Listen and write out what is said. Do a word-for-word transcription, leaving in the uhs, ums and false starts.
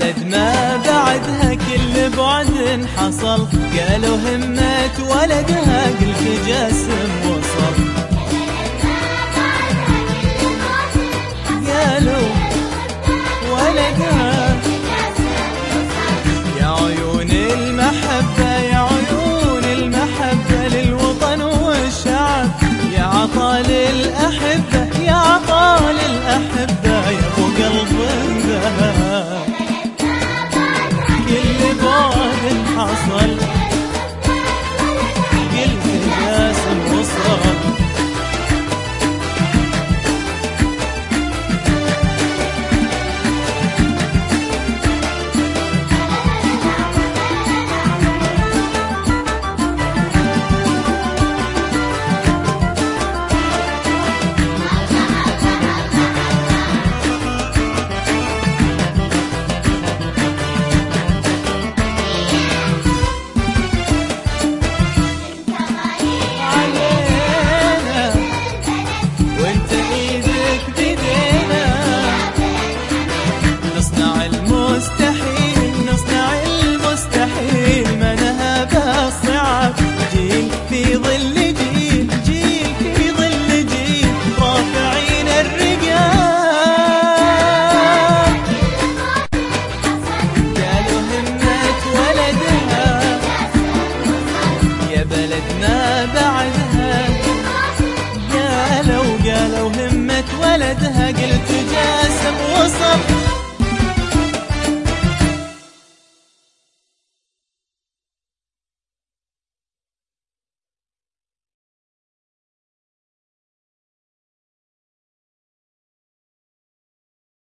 بلدنا بعدها كل بعد حصل، قالوا همة ولدها قلت جاسم وصل. قالوا ولدها يا عيون المحبة، يا عيون المحبة للوطن والشعب، يا عطال الأحبة، يا عطال الأحبة، يا أبو قلب ذهب كل بعد حصل، قلت جاسم وصل. جيل في ظل جيل، جيل في ظل جيل، رافعين الرقاب. قالوا همة ولدها يا بلدنا بعدها، قالوا قالوا همة ولدها قلت جاسم وصل.